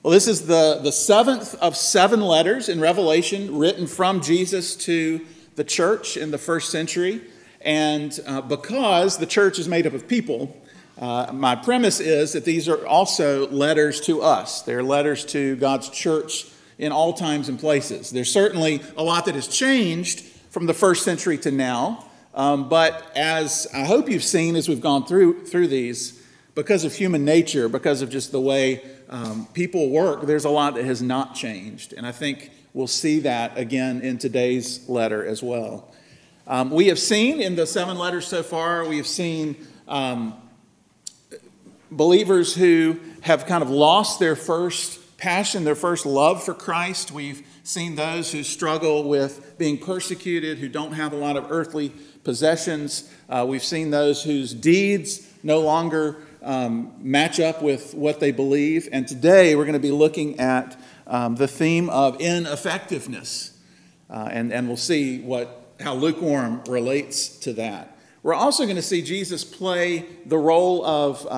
Well, this is the seventh of 7 letters in Revelation written from Jesus to the church in the first century. And because the church is made up of people, my premise is that these are also letters to us. They're letters to God's church in all times and places. There's certainly a lot that has changed from the first century to now. But as I hope you've seen as we've gone through these, because of human nature, because of just the way people work, there's a lot that has not changed. And I think we'll see that again in today's letter as well. We have seen in the 7 letters so far, we have seen believers who have kind of lost their first passion, their first love for Christ. We've seen those who struggle with being persecuted, who don't have a lot of earthly possessions. We've seen those whose deeds no longer match up with what they believe. And today we're going to be looking at the theme of ineffectiveness. And we'll see how lukewarm relates to that. We're also going to see Jesus be in the role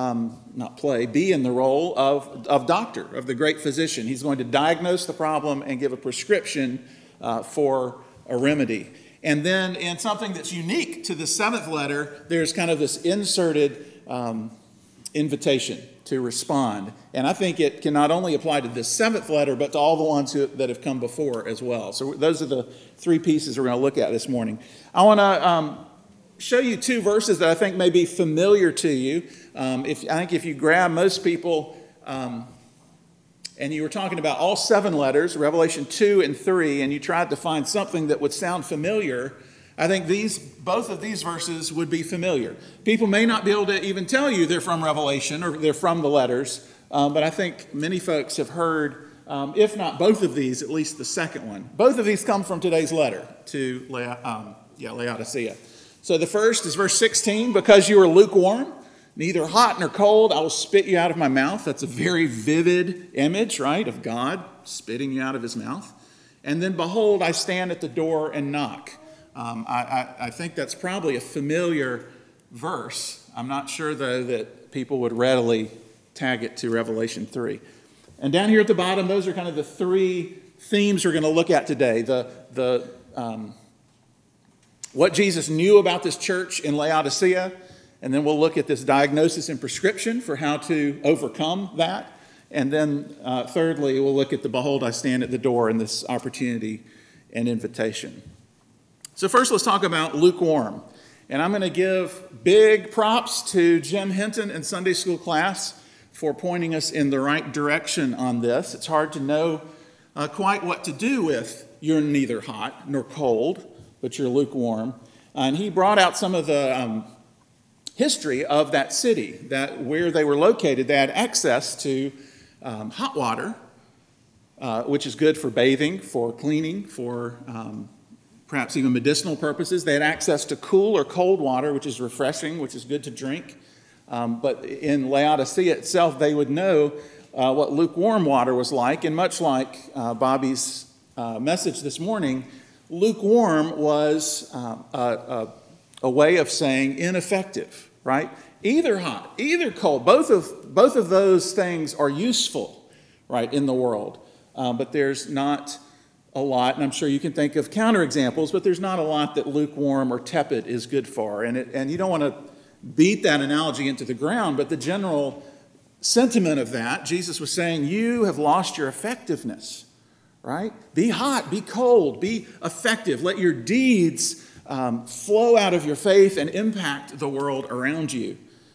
of doctor, of the great physician. He's going to diagnose the problem and give a prescription for a remedy. And then in something that's unique to the 7th letter, there's kind of this inserted invitation to respond. And I think it can not only apply to this 7th letter, but to all the ones that have come before as well. So those are the 3 pieces we're going to look at this morning. I want to show you 2 verses that I think may be familiar to you. I think if you grab most people, and you were talking about all 7 letters, Revelation 2 and 3, and you tried to find something that would sound familiar, I think both of these verses would be familiar. People may not be able to even tell you they're from Revelation or they're from the letters, but I think many folks have heard, if not both of these, at least the second one. Both of these come from today's letter to Laodicea. So the first is verse 16, because you are lukewarm, neither hot nor cold, I will spit you out of my mouth. That's a very vivid image, right, of God spitting you out of his mouth. And then behold, I stand at the door and knock. I think that's probably a familiar verse. I'm not sure, though, that people would readily tag it to Revelation 3. And down here at the bottom, those are kind of the 3 themes we're going to look at today. What Jesus knew about this church in Laodicea, and then we'll look at this diagnosis and prescription for how to overcome that. And then thirdly, we'll look at the behold, I stand at the door and this opportunity and invitation. So first, let's talk about lukewarm. And I'm going to give big props to Jim Hinton in Sunday school class for pointing us in the right direction on this. It's hard to know quite what to do with you're neither hot nor cold, but you're lukewarm. And he brought out some of the history of that city, that where they were located. They had access to hot water, which is good for bathing, for cleaning, for perhaps even medicinal purposes. They had access to cool or cold water, which is refreshing, which is good to drink. But in Laodicea itself, they would know what lukewarm water was like. And much like Bobby's message this morning, lukewarm was a way of saying ineffective, right? Either hot, either cold. Both of those things are useful, right, in the world. But there's not a lot, and I'm sure you can think of counterexamples, but there's not a lot that lukewarm or tepid is good for. And you don't want to beat that analogy into the ground, but the general sentiment of that, Jesus was saying, you have lost your effectiveness, right? Be hot, be cold, be effective. Let your deeds flow out of your faith and impact the world around you.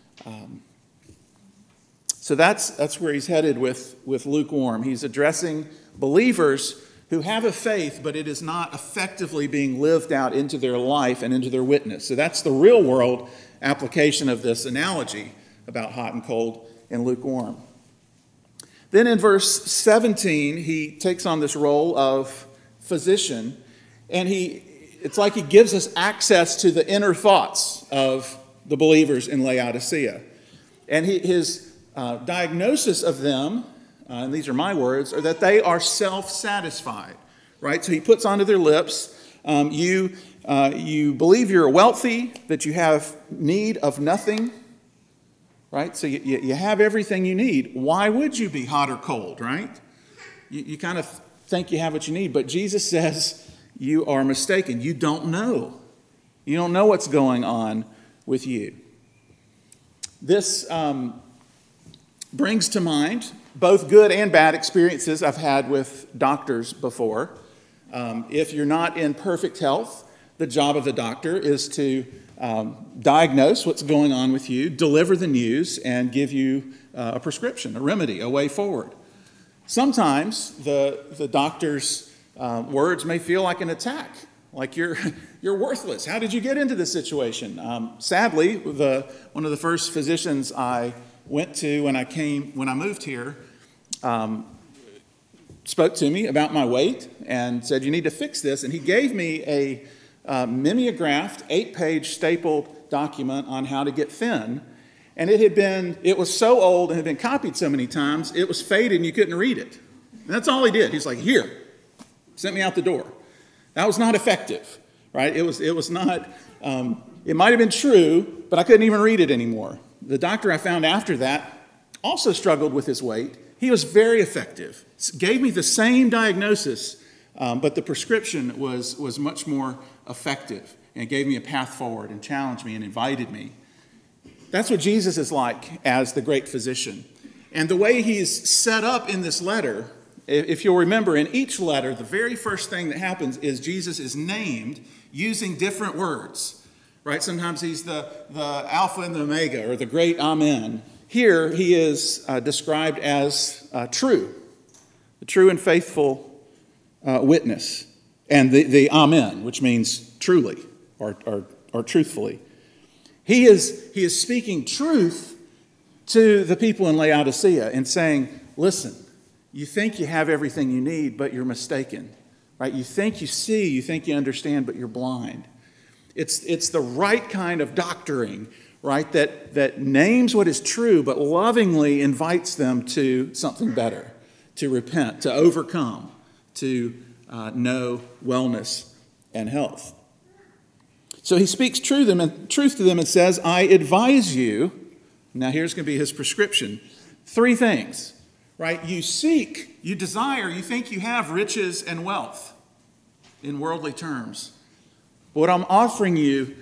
So that's where he's headed with lukewarm. He's addressing believers who have a faith, but it is not effectively being lived out into their life and into their witness. So that's the real world application of this analogy about hot and cold and lukewarm. Then in verse 17, he takes on this role of physician, and it's like he gives us access to the inner thoughts of the believers in Laodicea. And his diagnosis of them, and these are my words, are that they are self-satisfied, right? So he puts onto their lips, you believe you're wealthy, that you have need of nothing, right? So you have everything you need. Why would you be hot or cold, right? You kind of think you have what you need, but Jesus says you are mistaken. You don't know. You don't know what's going on with you. This brings to mind both good and bad experiences I've had with doctors before. If you're not in perfect health, the job of the doctor is to diagnose what's going on with you, deliver the news, and give you a prescription, a remedy, a way forward. Sometimes the doctor's words may feel like an attack, like you're worthless. How did you get into this situation? Sadly, one of the first physicians I went to when I moved here spoke to me about my weight and said, you need to fix this. And he gave me a mimeographed 8-page stapled document on how to get thin. And it was so old and had been copied so many times, it was faded and you couldn't read it. And that's all he did. He's like, here, sent me out the door. That was not effective, right? It was not, it might have been true, but I couldn't even read it anymore. The doctor I found after that also struggled with his weight. He was very effective. Gave me the same diagnosis, but the prescription was much more effective and gave me a path forward and challenged me and invited me. That's what Jesus is like as the great physician. And the way he's set up in this letter, if you'll remember, in each letter, the very first thing that happens is Jesus is named using different words. Right? Sometimes he's the Alpha and the Omega, or the great Amen. Here he is described as true, the true and faithful witness, and the Amen, which means truly or truthfully. He is speaking truth to the people in Laodicea and saying, listen, you think you have everything you need, but you're mistaken. Right? You think you see, you think you understand, but you're blind. It's the right kind of doctoring, right, that names what is true, but lovingly invites them to something better, to repent, to overcome, to know wellness and health. So he speaks truth to them and says, I advise you, now here's going to be his prescription, 3 things, right? You seek, you desire, you think you have riches and wealth in worldly terms. But what I'm offering you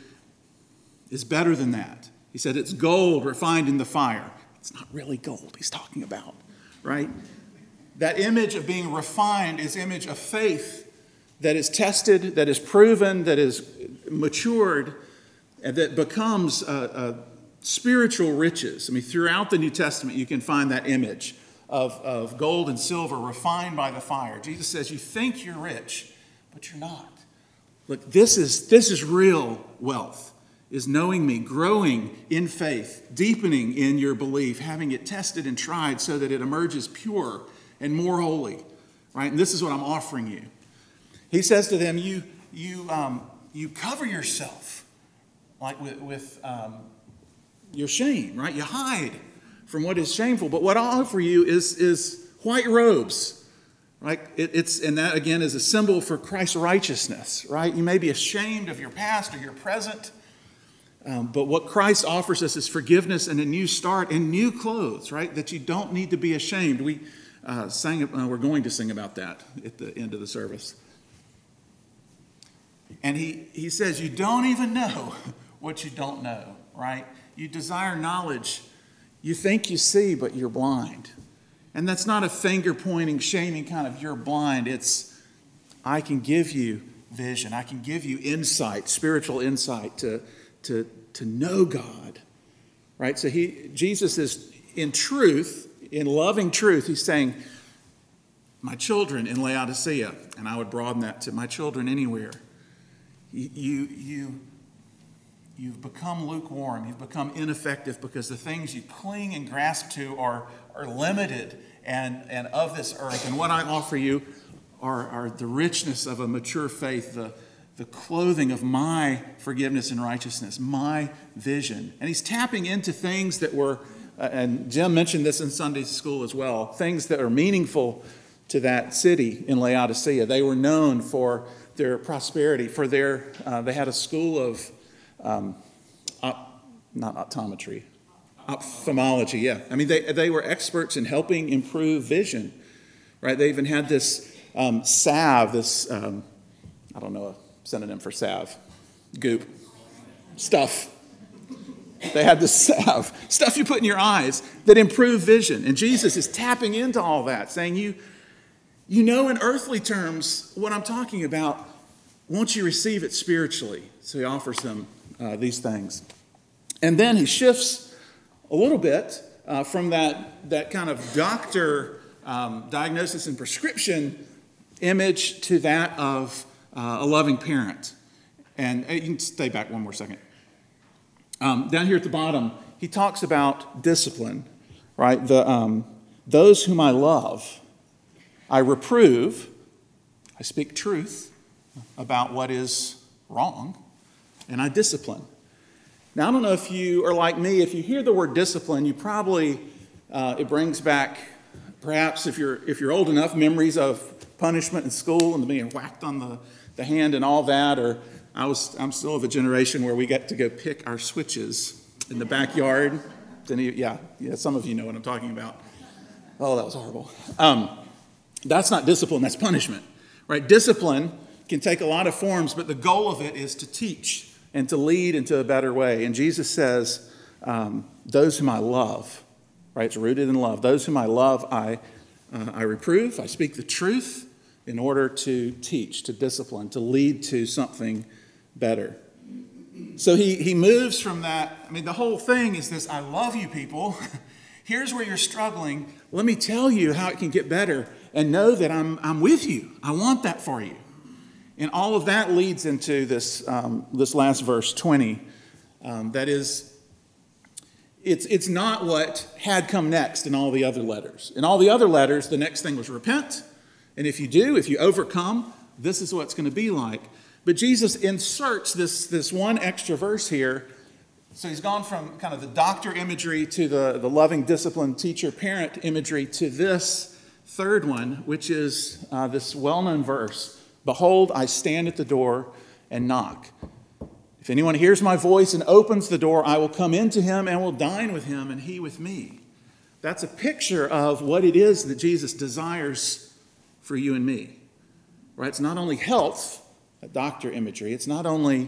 is better than that. He said it's gold refined in the fire. It's not really gold he's talking about, right? That image of being refined is image of faith that is tested, that is proven, that is matured, and that becomes spiritual riches. I mean, throughout the New Testament, you can find that image of gold and silver refined by the fire. Jesus says, you think you're rich, but you're not. Look, this is real wealth, is knowing me, growing in faith, deepening in your belief, having it tested and tried so that it emerges pure and more holy, right? And this is what I'm offering you. He says to them, you cover yourself like with your shame, right? You hide from what is shameful. But what I offer you is white robes. Right? And that, again, is a symbol for Christ's righteousness, right? You may be ashamed of your past or your present, but what Christ offers us is forgiveness and a new start and new clothes, right? That you don't need to be ashamed. We're going to sing about that at the end of the service. And he says, you don't even know what you don't know, right? You desire knowledge. You think you see, but you're blind. And that's not a finger-pointing, shaming kind of you're blind. It's, I can give you vision. I can give you insight, spiritual insight to know God. Right? So Jesus is in truth, in loving truth, he's saying, my children in Laodicea, and I would broaden that to my children anywhere, you've become lukewarm. You've become ineffective because the things you cling and grasp to are limited and of this earth. And what I offer you are the richness of a mature faith, the clothing of my forgiveness and righteousness, my vision. And he's tapping into things that were, and Jim mentioned this in Sunday school as well, things that are meaningful to that city in Laodicea. They were known for their prosperity, for they had a school of, not optometry, Ophthalmology, yeah. I mean, they were experts in helping improve vision, right? They even had this salve, I don't know a synonym for salve, goop, stuff. They had this salve, stuff you put in your eyes that improved vision. And Jesus is tapping into all that, saying, you know in earthly terms what I'm talking about. Won't you receive it spiritually? So he offers them these things. And then he shifts a little bit from that kind of doctor diagnosis and prescription image to that of a loving parent. And you can stay back one more second. Down here at the bottom, he talks about discipline, right? Those whom I love, I reprove, I speak truth about what is wrong, and I discipline. Now, I don't know if you are like me. If you hear the word discipline, you probably, it brings back, perhaps if you're old enough, memories of punishment in school and being whacked on the hand and all that, or I'm still of a generation where we get to go pick our switches in the backyard. Yeah, some of you know what I'm talking about. Oh, that was horrible. That's not discipline, that's punishment, right? Discipline can take a lot of forms, but the goal of it is to teach and to lead into a better way. And Jesus says, those whom I love, right? It's rooted in love. Those whom I love, I reprove, I speak the truth in order to teach, to discipline, to lead to something better. So he moves from that. I mean, the whole thing is this: I love you, people. Here's where you're struggling. Let me tell you how it can get better, and know that I'm with you. I want that for you. And all of that leads into this last verse 20. That is, it's not what had come next in all the other letters. In all the other letters, the next thing was repent. And if you overcome, this is what it's going to be like. But Jesus inserts this one extra verse here. So he's gone from kind of the doctor imagery to the loving, disciplined teacher, parent imagery to this third one, which is this well-known verse. Behold, I stand at the door and knock. If anyone hears my voice and opens the door, I will come into him and will dine with him and he with me. That's a picture of what it is that Jesus desires for you and me. Right? It's not only health, a doctor imagery. It's not only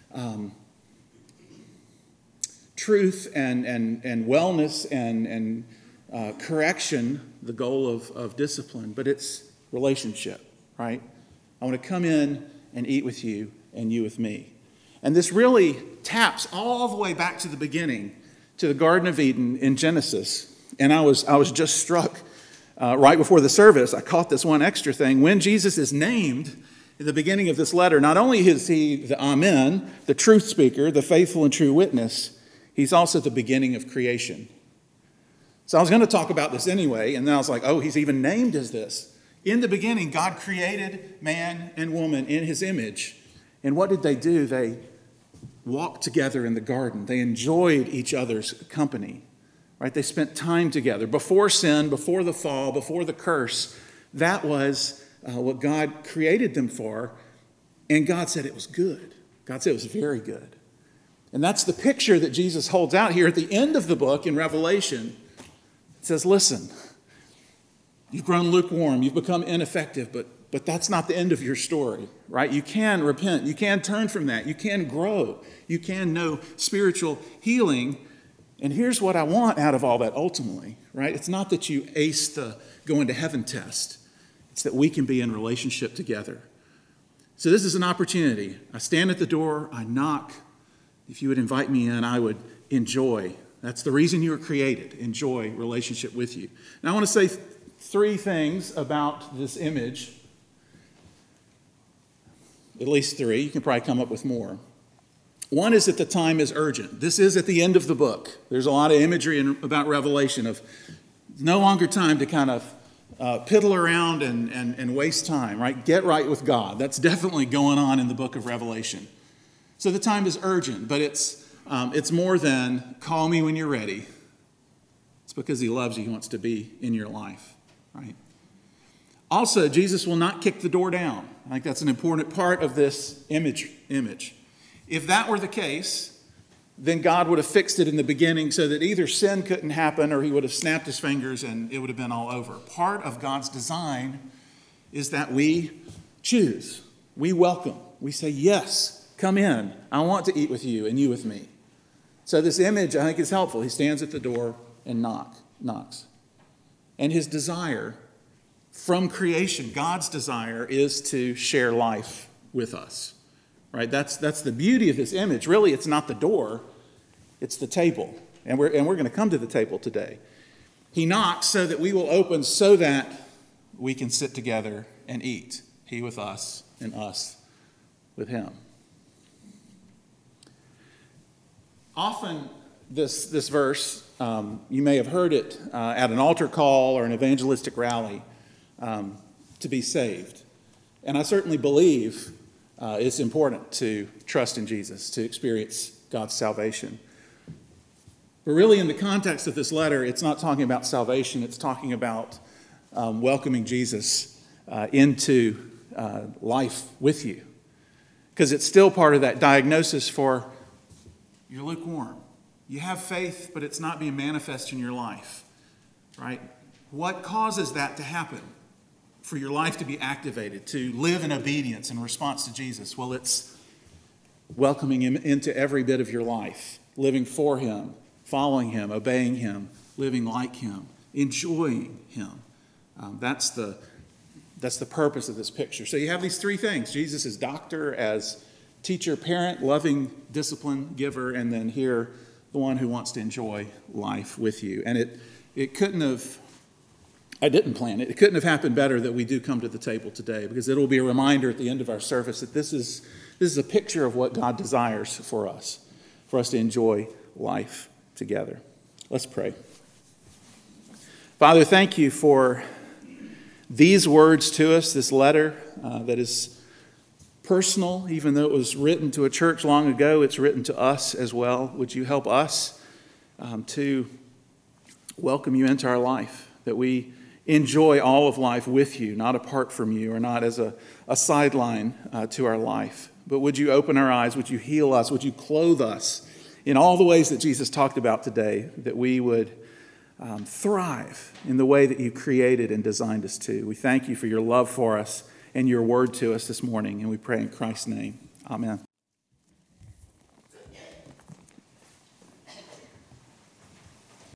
truth and wellness and correction, the goal of discipline, but it's relationship, right? I want to come in and eat with you and you with me. And this really taps all the way back to the beginning, to the Garden of Eden in Genesis. And I was just struck right before the service. I caught this one extra thing. When Jesus is named in the beginning of this letter, not only is he the Amen, the truth speaker, the faithful and true witness, he's also the beginning of creation. So I was going to talk about this anyway, and then I was like, oh, he's even named as this. In the beginning, God created man and woman in his image. And what did they do? They walked together in the garden. They enjoyed each other's company. Right? They spent time together. Before sin, before the fall, before the curse, that was what God created them for. And God said it was good. God said it was very good. And that's the picture that Jesus holds out here at the end of the book in Revelation. It says, listen, you've grown lukewarm, you've become ineffective, but that's not the end of your story, right? You can repent, you can turn from that, you can grow, you can know spiritual healing. And here's what I want out of all that ultimately, right? It's not that you ace the going to heaven test. It's that we can be in relationship together. So this is an opportunity. I stand at the door, I knock. If you would invite me in, I would enjoy. That's the reason you were created, enjoy relationship with you. Now I want to say three things about this image. At least three. You can probably come up with more. One is that the time is urgent. This is at the end of the book. There's a lot of imagery about Revelation of no longer time to kind of piddle around and waste time, right? Get right with God. That's definitely going on in the book of Revelation. So the time is urgent, but it's more than call me when you're ready. It's because he loves you. He wants to be in your life, right? Also, Jesus will not kick the door down. I think that's an important part of this image. If that were the case, then God would have fixed it in the beginning so that either sin couldn't happen or he would have snapped his fingers and it would have been all over. Part of God's design is that we choose, we welcome, we say, yes, come in. I want to eat with you and you with me. So this image, I think, is helpful. He stands at the door and knocks. And his desire from creation, God's desire, is to share life with us. Right? That's the beauty of this image. Really, it's not the door, it's the table. And we're going to come to the table today. He knocks so that we will open so that we can sit together and eat. He with us and us with him. Often this verse, you may have heard it at an altar call or an evangelistic rally, to be saved. And I certainly believe it's important to trust in Jesus, to experience God's salvation. But really, in the context of this letter, it's not talking about salvation. It's talking about welcoming Jesus into life with you. Because it's still part of that diagnosis for you're lukewarm. You have faith, but it's not being manifest in your life. Right? What causes that to happen? For your life to be activated, to live in obedience in response to Jesus? Well, it's welcoming him into every bit of your life, living for him, following him, obeying him, living like him, enjoying him. That's the purpose of this picture. So you have these three things: Jesus as doctor, as teacher, parent, loving discipline giver, and then here, the one who wants to enjoy life with you. And it couldn't have... I didn't plan it. It couldn't have happened better that we do come to the table today, because it'll be a reminder at the end of our service that this is a picture of what God desires for us to enjoy life together. Let's pray. Father, thank you for these words to us, this letter that is personal. Even though it was written to a church long ago, it's written to us as well. Would you help us to welcome you into our life, that we enjoy all of life with you, not apart from you, or not as a sideline to our life. But would you open our eyes? Would you heal us? Would you clothe us in all the ways that Jesus talked about today, that we would thrive in the way that you created and designed us to? We thank you for your love for us and your word to us this morning, and we pray in Christ's name. Amen.